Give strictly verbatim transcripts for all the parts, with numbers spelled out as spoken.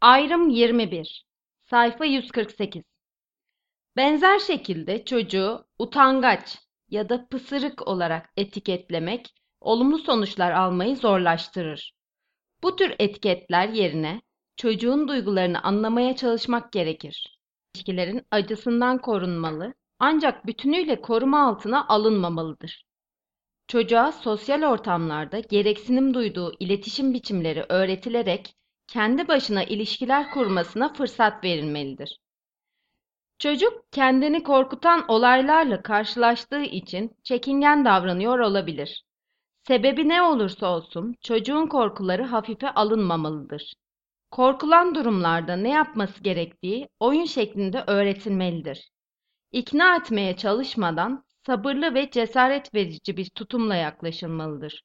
Ayrım yirmi bir. Sayfa yüz kırk sekiz. Benzer şekilde çocuğu utangaç ya da pısırık olarak etiketlemek olumlu sonuçlar almayı zorlaştırır. Bu tür etiketler yerine çocuğun duygularını anlamaya çalışmak gerekir. İlişkilerin acısından korunmalı ancak bütünüyle koruma altına alınmamalıdır. Çocuğa sosyal ortamlarda gereksinim duyduğu iletişim biçimleri öğretilerek kendi başına ilişkiler kurmasına fırsat verilmelidir. Çocuk kendini korkutan olaylarla karşılaştığı için çekingen davranıyor olabilir. Sebebi ne olursa olsun çocuğun korkuları hafife alınmamalıdır. Korkulan durumlarda ne yapması gerektiği oyun şeklinde öğretilmelidir. İkna etmeye çalışmadan sabırlı ve cesaret verici bir tutumla yaklaşılmalıdır.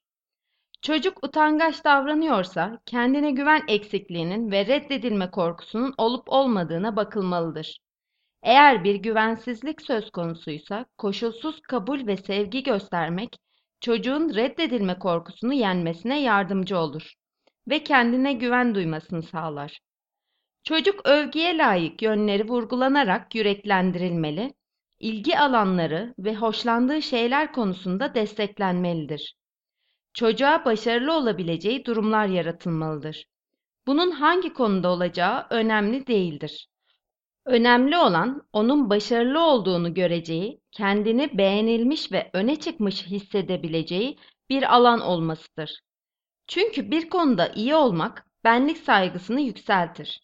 Çocuk utangaç davranıyorsa kendine güven eksikliğinin ve reddedilme korkusunun olup olmadığına bakılmalıdır. Eğer bir güvensizlik söz konusuysa koşulsuz kabul ve sevgi göstermek çocuğun reddedilme korkusunu yenmesine yardımcı olur ve kendine güven duymasını sağlar. Çocuk övgüye layık yönleri vurgulanarak yüreklendirilmeli, ilgi alanları ve hoşlandığı şeyler konusunda desteklenmelidir. Çocuğa başarılı olabileceği durumlar yaratılmalıdır. Bunun hangi konuda olacağı önemli değildir. Önemli olan onun başarılı olduğunu göreceği, kendini beğenilmiş ve öne çıkmış hissedebileceği bir alan olmasıdır. Çünkü bir konuda iyi olmak benlik saygısını yükseltir.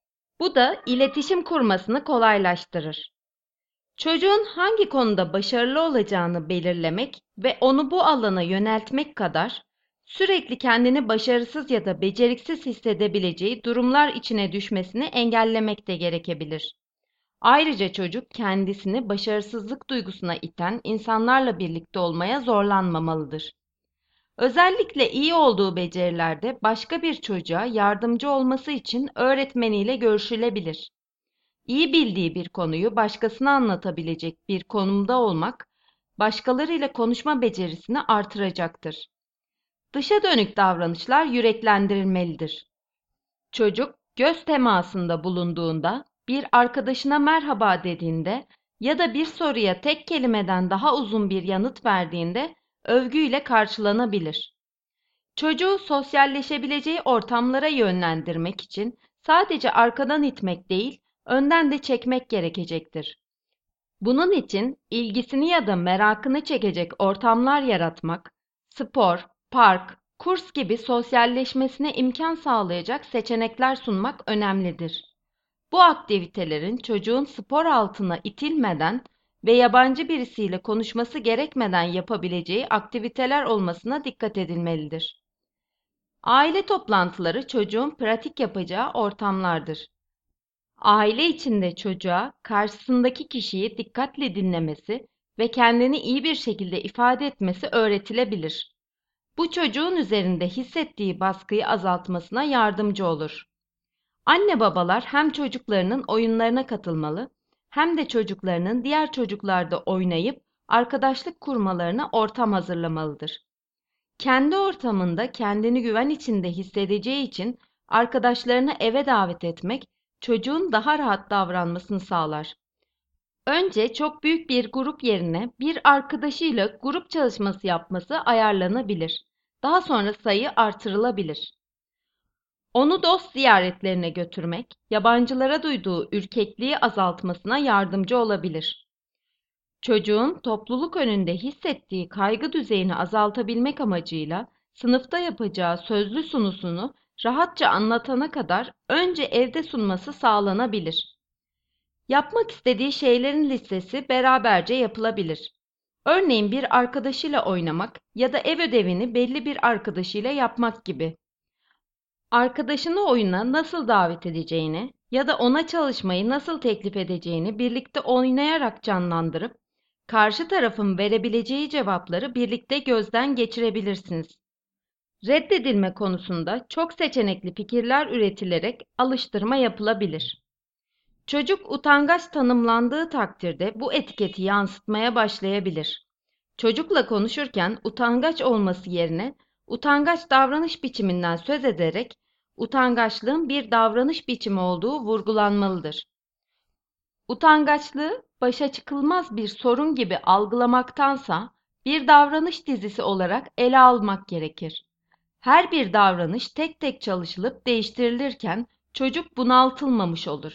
Bu da iletişim kurmasını kolaylaştırır. Çocuğun hangi konuda başarılı olacağını belirlemek ve onu bu alana yöneltmek kadar sürekli kendini başarısız ya da beceriksiz hissedebileceği durumlar içine düşmesini engellemek de gerekebilir. Ayrıca çocuk kendisini başarısızlık duygusuna iten insanlarla birlikte olmaya zorlanmamalıdır. Özellikle iyi olduğu becerilerde başka bir çocuğa yardımcı olması için öğretmeniyle görüşülebilir. İyi bildiği bir konuyu başkasına anlatabilecek bir konumda olmak, başkalarıyla konuşma becerisini artıracaktır. Dışa dönük davranışlar yüreklendirilmelidir. Çocuk göz temasında bulunduğunda, bir arkadaşına merhaba dediğinde ya da bir soruya tek kelimeden daha uzun bir yanıt verdiğinde övgüyle karşılanabilir. Çocuğu sosyalleşebileceği ortamlara yönlendirmek için sadece arkadan itmek değil, önden de çekmek gerekecektir. Bunun için ilgisini ya da merakını çekecek ortamlar yaratmak, spor, park, kurs gibi sosyalleşmesine imkan sağlayacak seçenekler sunmak önemlidir. Bu aktivitelerin çocuğun spor altına itilmeden ve yabancı birisiyle konuşması gerekmeden yapabileceği aktiviteler olmasına dikkat edilmelidir. Aile toplantıları çocuğun pratik yapacağı ortamlardır. Aile içinde çocuğa karşısındaki kişiyi dikkatle dinlemesi ve kendini iyi bir şekilde ifade etmesi öğretilebilir. Bu çocuğun üzerinde hissettiği baskıyı azaltmasına yardımcı olur. Anne babalar hem çocuklarının oyunlarına katılmalı, hem de çocuklarının diğer çocuklarda oynayıp arkadaşlık kurmalarına ortam hazırlamalıdır. Kendi ortamında kendini güven içinde hissedeceği için arkadaşlarını eve davet etmek çocuğun daha rahat davranmasını sağlar. Önce çok büyük bir grup yerine bir arkadaşıyla grup çalışması yapması ayarlanabilir. Daha sonra sayı artırılabilir. Onu dost ziyaretlerine götürmek, yabancılara duyduğu ürkekliği azaltmasına yardımcı olabilir. Çocuğun topluluk önünde hissettiği kaygı düzeyini azaltabilmek amacıyla sınıfta yapacağı sözlü sunusunu rahatça anlatana kadar önce evde sunması sağlanabilir. Yapmak istediği şeylerin listesi beraberce yapılabilir. Örneğin bir arkadaşıyla oynamak ya da ev ödevini belli bir arkadaşıyla yapmak gibi. Arkadaşını oyuna nasıl davet edeceğini ya da ona çalışmayı nasıl teklif edeceğini birlikte oynayarak canlandırıp, karşı tarafın verebileceği cevapları birlikte gözden geçirebilirsiniz. Reddedilme konusunda çok seçenekli fikirler üretilerek alıştırma yapılabilir. Çocuk utangaç tanımlandığı takdirde bu etiketi yansıtmaya başlayabilir. Çocukla konuşurken utangaç olması yerine utangaç davranış biçiminden söz ederek utangaçlığın bir davranış biçimi olduğu vurgulanmalıdır. Utangaçlığı başa çıkılmaz bir sorun gibi algılamaktansa bir davranış dizisi olarak ele almak gerekir. Her bir davranış tek tek çalışılıp değiştirilirken çocuk bunaltılmamış olur.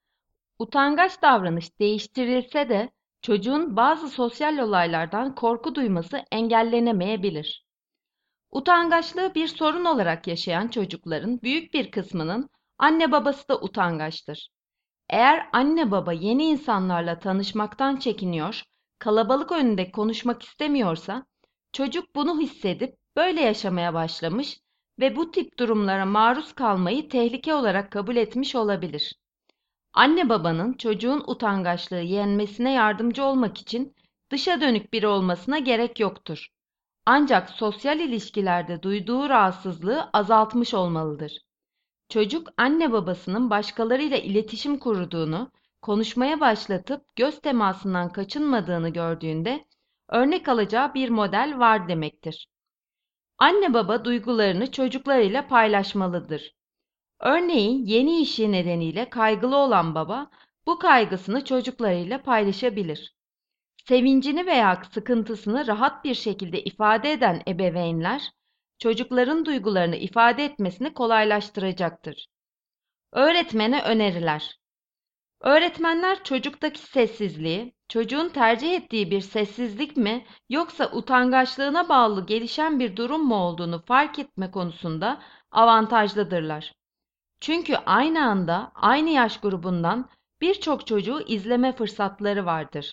Utangaç davranış değiştirilse de çocuğun bazı sosyal olaylardan korku duyması engellenemeyebilir. Utangaçlığı bir sorun olarak yaşayan çocukların büyük bir kısmının anne babası da utangaçtır. Eğer anne baba yeni insanlarla tanışmaktan çekiniyor, kalabalık önünde konuşmak istemiyorsa, çocuk bunu hissedip böyle yaşamaya başlamış ve bu tip durumlara maruz kalmayı tehlike olarak kabul etmiş olabilir. Anne babanın çocuğun utangaçlığı yenmesine yardımcı olmak için dışa dönük biri olmasına gerek yoktur. Ancak sosyal ilişkilerde duyduğu rahatsızlığı azaltmış olmalıdır. Çocuk anne babasının başkalarıyla iletişim kurduğunu, konuşmaya başlatıp göz temasından kaçınmadığını gördüğünde örnek alacağı bir model var demektir. Anne baba duygularını çocuklarıyla paylaşmalıdır. Örneğin yeni işi nedeniyle kaygılı olan baba bu kaygısını çocuklarıyla paylaşabilir. Sevincini veya sıkıntısını rahat bir şekilde ifade eden ebeveynler, çocukların duygularını ifade etmesini kolaylaştıracaktır. Öğretmene öneriler. Öğretmenler çocuktaki sessizliği, çocuğun tercih ettiği bir sessizlik mi yoksa utangaçlığına bağlı gelişen bir durum mu olduğunu fark etme konusunda avantajlıdırlar. Çünkü aynı anda aynı yaş grubundan birçok çocuğu izleme fırsatları vardır.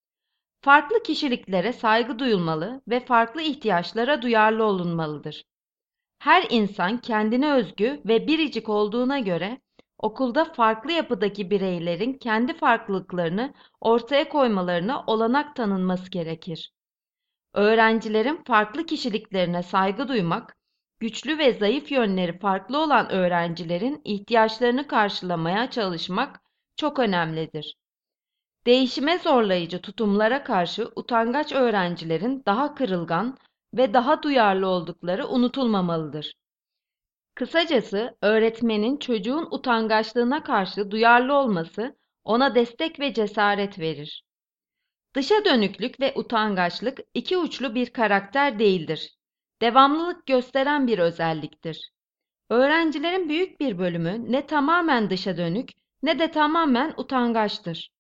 Farklı kişiliklere saygı duyulmalı ve farklı ihtiyaçlara duyarlı olunmalıdır. Her insan kendine özgü ve biricik olduğuna göre okulda farklı yapıdaki bireylerin kendi farklılıklarını ortaya koymalarına olanak tanınması gerekir. Öğrencilerin farklı kişiliklerine saygı duymak, güçlü ve zayıf yönleri farklı olan öğrencilerin ihtiyaçlarını karşılamaya çalışmak çok önemlidir. Değişime zorlayıcı tutumlara karşı utangaç öğrencilerin daha kırılgan ve daha duyarlı oldukları unutulmamalıdır. Kısacası öğretmenin çocuğun utangaçlığına karşı duyarlı olması ona destek ve cesaret verir. Dışa dönüklük ve utangaçlık iki uçlu bir karakter değildir. Devamlılık gösteren bir özelliktir. Öğrencilerin büyük bir bölümü ne tamamen dışa dönük ne de tamamen utangaçtır.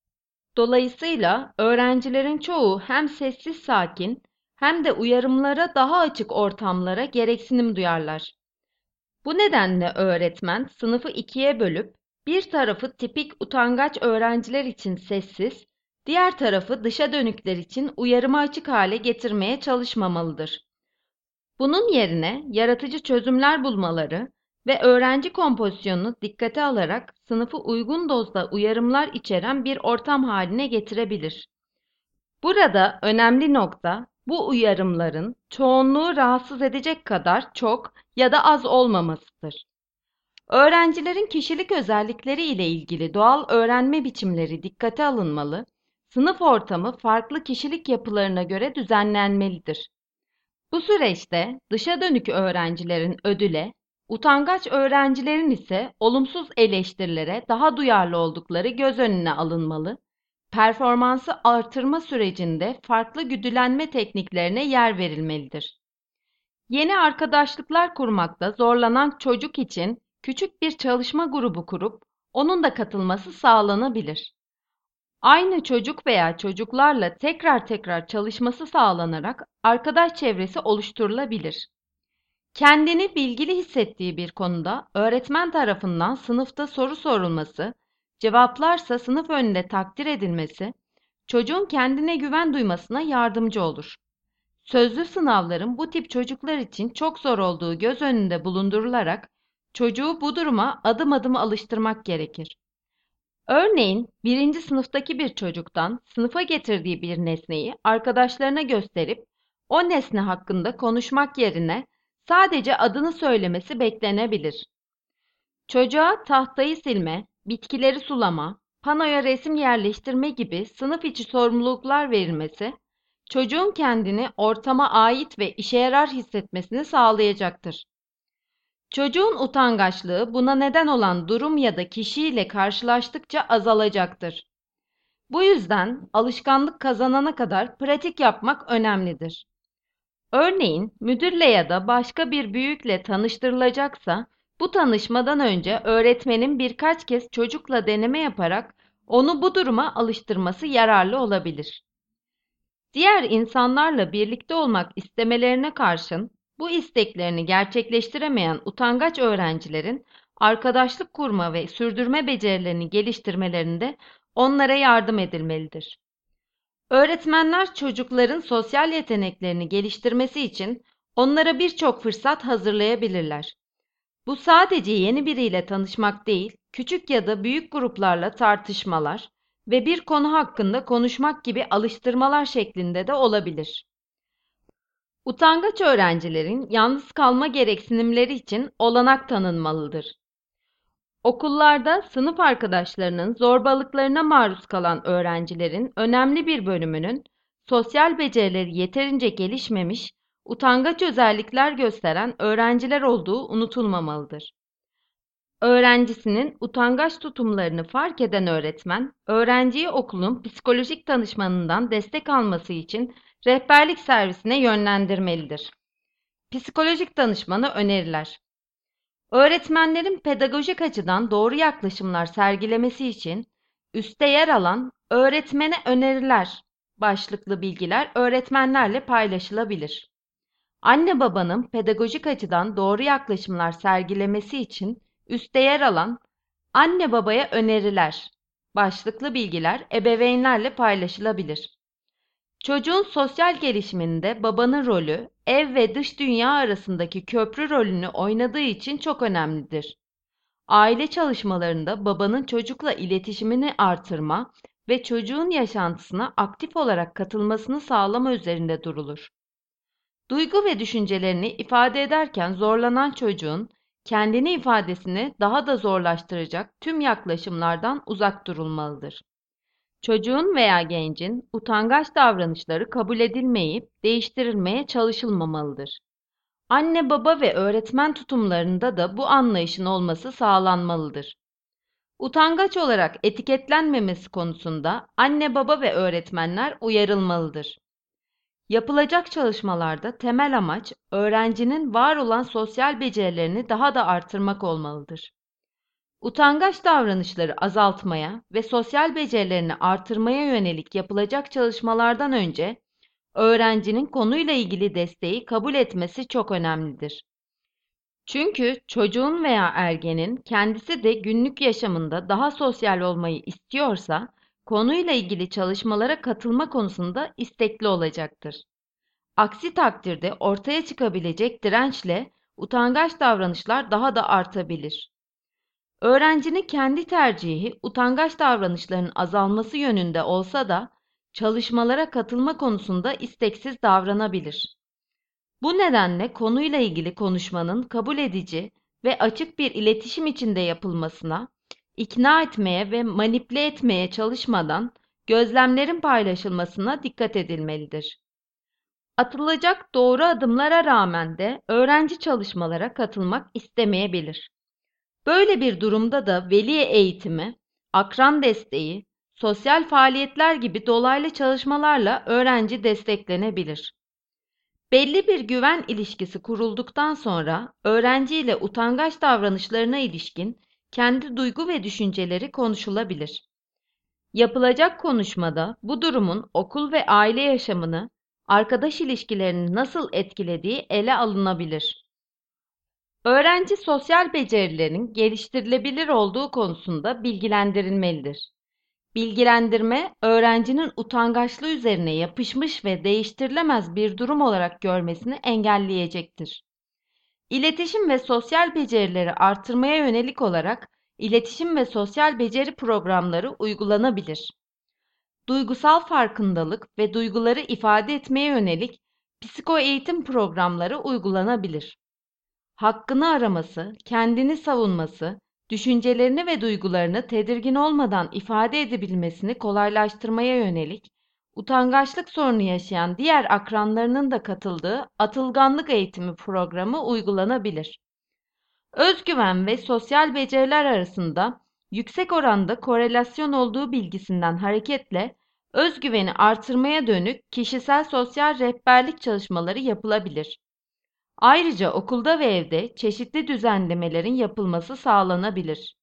Dolayısıyla öğrencilerin çoğu hem sessiz sakin hem de uyarımlara daha açık ortamlara gereksinim duyarlar. Bu nedenle öğretmen sınıfı ikiye bölüp bir tarafı tipik utangaç öğrenciler için sessiz, diğer tarafı dışa dönükler için uyarıma açık hale getirmeye çalışmamalıdır. Bunun yerine yaratıcı çözümler bulmaları ve öğrenci kompozisyonunu dikkate alarak sınıfı uygun dozda uyarımlar içeren bir ortam haline getirebilir. Burada önemli nokta bu uyarımların çoğunluğu rahatsız edecek kadar çok ya da az olmamasıdır. Öğrencilerin kişilik özellikleri ile ilgili doğal öğrenme biçimleri dikkate alınmalı, sınıf ortamı farklı kişilik yapılarına göre düzenlenmelidir. Bu süreçte dışa dönük öğrencilerin ödüle, utangaç öğrencilerin ise olumsuz eleştirilere daha duyarlı oldukları göz önüne alınmalı, performansı artırma sürecinde farklı güdülenme tekniklerine yer verilmelidir. Yeni arkadaşlıklar kurmakta zorlanan çocuk için küçük bir çalışma grubu kurup onun da katılması sağlanabilir. Aynı çocuk veya çocuklarla tekrar tekrar çalışması sağlanarak arkadaş çevresi oluşturulabilir. Kendini bilgili hissettiği bir konuda öğretmen tarafından sınıfta soru sorulması, cevaplarsa sınıf önünde takdir edilmesi, çocuğun kendine güven duymasına yardımcı olur. Sözlü sınavların bu tip çocuklar için çok zor olduğu göz önünde bulundurularak çocuğu bu duruma adım adım alıştırmak gerekir. Örneğin birinci sınıftaki bir çocuktan sınıfa getirdiği bir nesneyi arkadaşlarına gösterip o nesne hakkında konuşmak yerine sadece adını söylemesi beklenebilir. Çocuğa tahtayı silme, bitkileri sulama, panoya resim yerleştirme gibi sınıf içi sorumluluklar verilmesi, çocuğun kendini ortama ait ve işe yarar hissetmesini sağlayacaktır. Çocuğun utangaçlığı buna neden olan durum ya da kişiyle karşılaştıkça azalacaktır. Bu yüzden alışkanlık kazanana kadar pratik yapmak önemlidir. Örneğin müdürle ya da başka bir büyükle tanıştırılacaksa, bu tanışmadan önce öğretmenin birkaç kez çocukla deneme yaparak onu bu duruma alıştırması yararlı olabilir. Diğer insanlarla birlikte olmak istemelerine karşın bu isteklerini gerçekleştiremeyen utangaç öğrencilerin arkadaşlık kurma ve sürdürme becerilerini geliştirmelerinde onlara yardım edilmelidir. Öğretmenler çocukların sosyal yeteneklerini geliştirmesi için onlara birçok fırsat hazırlayabilirler. Bu sadece yeni biriyle tanışmak değil, küçük ya da büyük gruplarla tartışmalar ve bir konu hakkında konuşmak gibi alıştırmalar şeklinde de olabilir. Utangaç öğrencilerin yalnız kalma gereksinimleri için olanak tanınmalıdır. Okullarda sınıf arkadaşlarının zorbalıklarına maruz kalan öğrencilerin önemli bir bölümünün sosyal becerileri yeterince gelişmemiş, utangaç özellikler gösteren öğrenciler olduğu unutulmamalıdır. Öğrencisinin utangaç tutumlarını fark eden öğretmen, öğrenciyi okulun psikolojik danışmanından destek alması için rehberlik servisine yönlendirmelidir. Psikolojik danışmanı öneriler. Öğretmenlerin pedagojik açıdan doğru yaklaşımlar sergilemesi için üstte yer alan "Öğretmene öneriler" başlıklı bilgiler öğretmenlerle paylaşılabilir. Anne babanın pedagojik açıdan doğru yaklaşımlar sergilemesi için üstte yer alan "Anne babaya öneriler" başlıklı bilgiler ebeveynlerle paylaşılabilir. Çocuğun sosyal gelişiminde babanın rolü, ev ve dış dünya arasındaki köprü rolünü oynadığı için çok önemlidir. Aile çalışmalarında babanın çocukla iletişimini artırma ve çocuğun yaşantısına aktif olarak katılmasını sağlama üzerinde durulur. Duygu ve düşüncelerini ifade ederken zorlanan çocuğun kendini ifadesini daha da zorlaştıracak tüm yaklaşımlardan uzak durulmalıdır. Çocuğun veya gencin utangaç davranışları kabul edilmeyip değiştirilmeye çalışılmamalıdır. Anne baba ve öğretmen tutumlarında da bu anlayışın olması sağlanmalıdır. Utangaç olarak etiketlenmemesi konusunda anne baba ve öğretmenler uyarılmalıdır. Yapılacak çalışmalarda temel amaç öğrencinin var olan sosyal becerilerini daha da artırmak olmalıdır. Utangaç davranışları azaltmaya ve sosyal becerilerini artırmaya yönelik yapılacak çalışmalardan önce öğrencinin konuyla ilgili desteği kabul etmesi çok önemlidir. Çünkü çocuğun veya ergenin kendisi de günlük yaşamında daha sosyal olmayı istiyorsa, konuyla ilgili çalışmalara katılma konusunda istekli olacaktır. Aksi takdirde ortaya çıkabilecek dirençle utangaç davranışlar daha da artabilir. Öğrencinin kendi tercihi utangaç davranışların azalması yönünde olsa da çalışmalara katılma konusunda isteksiz davranabilir. Bu nedenle konuyla ilgili konuşmanın kabul edici ve açık bir iletişim içinde yapılmasına, ikna etmeye ve manipüle etmeye çalışmadan gözlemlerin paylaşılmasına dikkat edilmelidir. Atılacak doğru adımlara rağmen de öğrenci çalışmalara katılmak istemeyebilir. Böyle bir durumda da veli eğitimi, akran desteği, sosyal faaliyetler gibi dolaylı çalışmalarla öğrenci desteklenebilir. Belli bir güven ilişkisi kurulduktan sonra öğrenci ile utangaç davranışlarına ilişkin kendi duygu ve düşünceleri konuşulabilir. Yapılacak konuşmada bu durumun okul ve aile yaşamını, arkadaş ilişkilerini nasıl etkilediği ele alınabilir. Öğrenci sosyal becerilerin geliştirilebilir olduğu konusunda bilgilendirilmelidir. Bilgilendirme, öğrencinin utangaçlığı üzerine yapışmış ve değiştirilemez bir durum olarak görmesini engelleyecektir. İletişim ve sosyal becerileri artırmaya yönelik olarak iletişim ve sosyal beceri programları uygulanabilir. Duygusal farkındalık ve duyguları ifade etmeye yönelik psikoeğitim programları uygulanabilir. Hakkını araması, kendini savunması, düşüncelerini ve duygularını tedirgin olmadan ifade edebilmesini kolaylaştırmaya yönelik, utangaçlık sorunu yaşayan diğer akranlarının da katıldığı atılganlık eğitimi programı uygulanabilir. Özgüven ve sosyal beceriler arasında yüksek oranda korelasyon olduğu bilgisinden hareketle özgüveni artırmaya dönük kişisel sosyal rehberlik çalışmaları yapılabilir. Ayrıca okulda ve evde çeşitli düzenlemelerin yapılması sağlanabilir.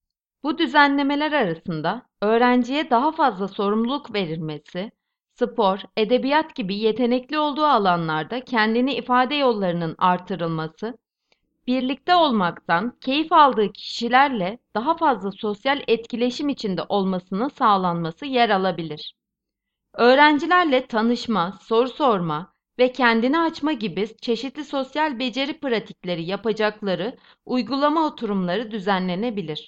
Bu düzenlemeler arasında öğrenciye daha fazla sorumluluk verilmesi, spor, edebiyat gibi yetenekli olduğu alanlarda kendini ifade yollarının artırılması, birlikte olmaktan keyif aldığı kişilerle daha fazla sosyal etkileşim içinde olmasının sağlanması yer alabilir. Öğrencilerle tanışma, soru sorma ve kendini açma gibi çeşitli sosyal beceri pratikleri yapacakları uygulama oturumları düzenlenebilir.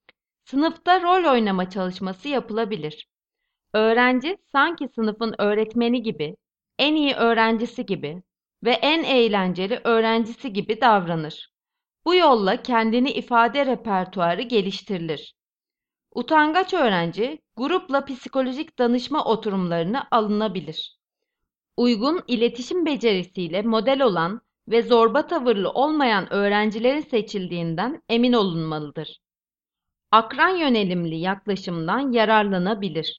Sınıfta rol oynama çalışması yapılabilir. Öğrenci sanki sınıfın öğretmeni gibi, en iyi öğrencisi gibi ve en eğlenceli öğrencisi gibi davranır. Bu yolla kendini ifade repertuarı geliştirilir. Utangaç öğrenci, grupla psikolojik danışma oturumlarına alınabilir. Uygun iletişim becerisiyle model olan ve zorba tavırlı olmayan öğrencilerin seçildiğinden emin olunmalıdır. Akran yönelimli yaklaşımdan yararlanabilir.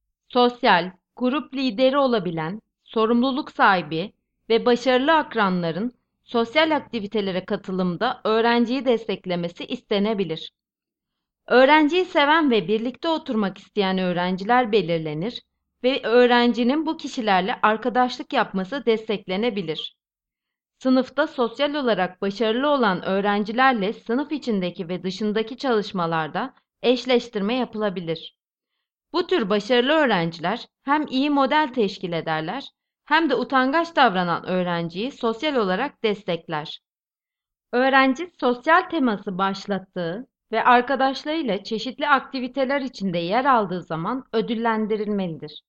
Sosyal, grup lideri olabilen, sorumluluk sahibi ve başarılı akranların sosyal aktivitelere katılımda öğrenciyi desteklemesi istenebilir. Öğrenciyi seven ve birlikte oturmak isteyen öğrenciler belirlenir ve öğrencinin bu kişilerle arkadaşlık yapması desteklenebilir. Sınıfta sosyal olarak başarılı olan öğrencilerle sınıf içindeki ve dışındaki çalışmalarda eşleştirme yapılabilir. Bu tür başarılı öğrenciler hem iyi model teşkil ederler hem de utangaç davranan öğrenciyi sosyal olarak destekler. Öğrenci sosyal teması başlattığı ve arkadaşlarıyla çeşitli aktiviteler içinde yer aldığı zaman ödüllendirilmelidir.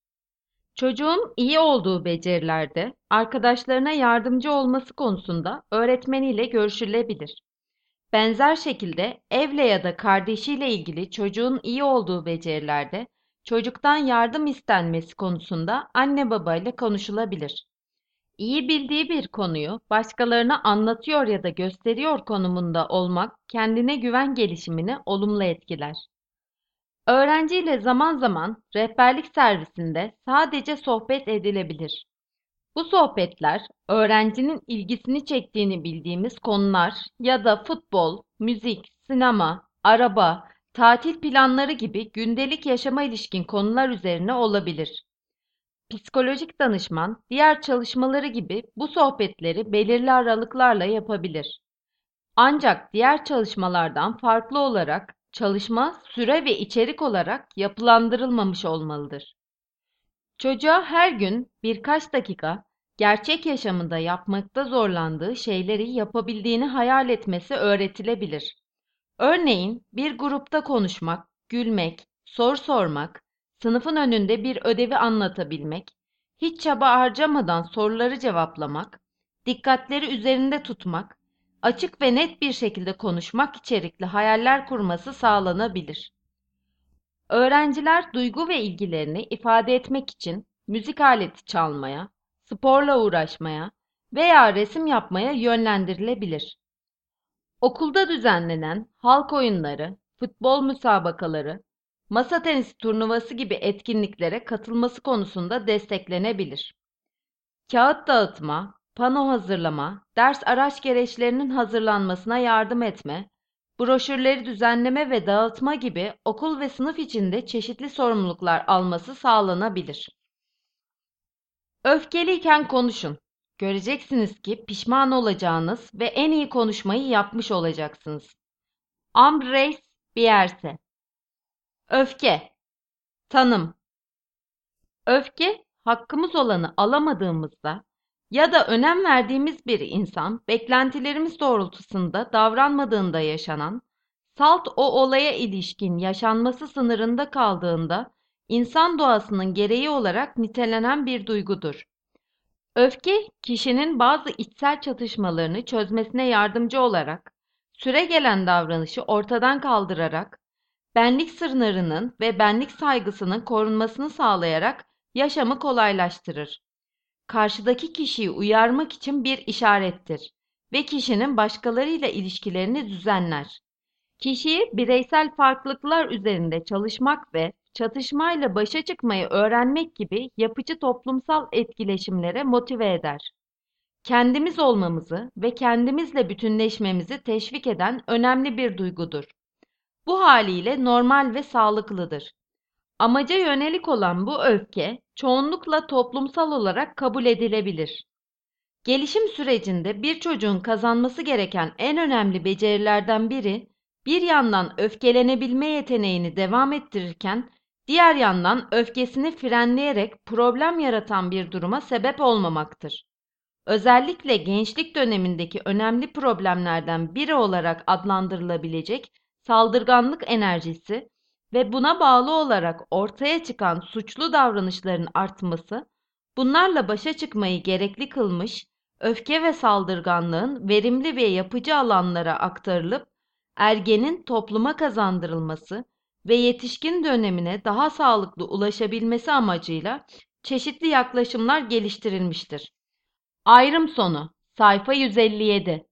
Çocuğun iyi olduğu becerilerde arkadaşlarına yardımcı olması konusunda öğretmeniyle görüşülebilir. Benzer şekilde evle ya da kardeşiyle ilgili çocuğun iyi olduğu becerilerde çocuktan yardım istenmesi konusunda anne babayla konuşulabilir. İyi bildiği bir konuyu başkalarına anlatıyor ya da gösteriyor konumunda olmak kendine güven gelişimini olumlu etkiler. Öğrenciyle zaman zaman rehberlik servisinde sadece sohbet edilebilir. Bu sohbetler öğrencinin ilgisini çektiğini bildiğimiz konular ya da futbol, müzik, sinema, araba, tatil planları gibi gündelik yaşama ilişkin konular üzerine olabilir. Psikolojik danışman diğer çalışmaları gibi bu sohbetleri belirli aralıklarla yapabilir. Ancak diğer çalışmalardan farklı olarak çalışma süre ve içerik olarak yapılandırılmamış olmalıdır. Çocuğa her gün birkaç dakika gerçek yaşamında yapmakta zorlandığı şeyleri yapabildiğini hayal etmesi öğretilebilir. Örneğin bir grupta konuşmak, gülmek, soru sormak, sınıfın önünde bir ödevi anlatabilmek, hiç çaba harcamadan soruları cevaplamak, dikkatleri üzerinde tutmak, açık ve net bir şekilde konuşmak içerikli hayaller kurması sağlanabilir. Öğrenciler duygu ve ilgilerini ifade etmek için müzik aleti çalmaya, sporla uğraşmaya veya resim yapmaya yönlendirilebilir. Okulda düzenlenen halk oyunları, futbol müsabakaları, masa tenisi turnuvası gibi etkinliklere katılması konusunda desteklenebilir. Kağıt dağıtma, pano hazırlama, ders araç gereçlerinin hazırlanmasına yardım etme, broşürleri düzenleme ve dağıtma gibi okul ve sınıf içinde çeşitli sorumluluklar alması sağlanabilir. Öfkeliyken konuşun. Göreceksiniz ki pişman olacağınız ve en iyi konuşmayı yapmış olacaksınız. Amr Bierce. Öfke. Tanım. Öfke, hakkımız olanı alamadığımızda ya da önem verdiğimiz bir insan beklentilerimiz doğrultusunda davranmadığında yaşanan, salt o olaya ilişkin yaşanması sınırında kaldığında insan doğasının gereği olarak nitelenen bir duygudur. Öfke, kişinin bazı içsel çatışmalarını çözmesine yardımcı olarak, süregelen davranışı ortadan kaldırarak, benlik sınırının ve benlik saygısının korunmasını sağlayarak yaşamı kolaylaştırır. Karşıdaki kişiyi uyarmak için bir işarettir ve kişinin başkalarıyla ilişkilerini düzenler. Kişiyi bireysel farklılıklar üzerinde çalışmak ve çatışmayla başa çıkmayı öğrenmek gibi yapıcı toplumsal etkileşimlere motive eder. Kendimiz olmamızı ve kendimizle bütünleşmemizi teşvik eden önemli bir duygudur. Bu haliyle normal ve sağlıklıdır. Amaca yönelik olan bu öfke çoğunlukla toplumsal olarak kabul edilebilir. Gelişim sürecinde bir çocuğun kazanması gereken en önemli becerilerden biri, bir yandan öfkelenebilme yeteneğini devam ettirirken, diğer yandan öfkesini frenleyerek problem yaratan bir duruma sebep olmamaktır. Özellikle gençlik dönemindeki önemli problemlerden biri olarak adlandırılabilecek saldırganlık enerjisi ve buna bağlı olarak ortaya çıkan suçlu davranışların artması, bunlarla başa çıkmayı gerekli kılmış, öfke ve saldırganlığın verimli ve yapıcı alanlara aktarılıp, ergenin topluma kazandırılması ve yetişkin dönemine daha sağlıklı ulaşabilmesi amacıyla çeşitli yaklaşımlar geliştirilmiştir. Ayrım sonu sayfa yüz elli yedi.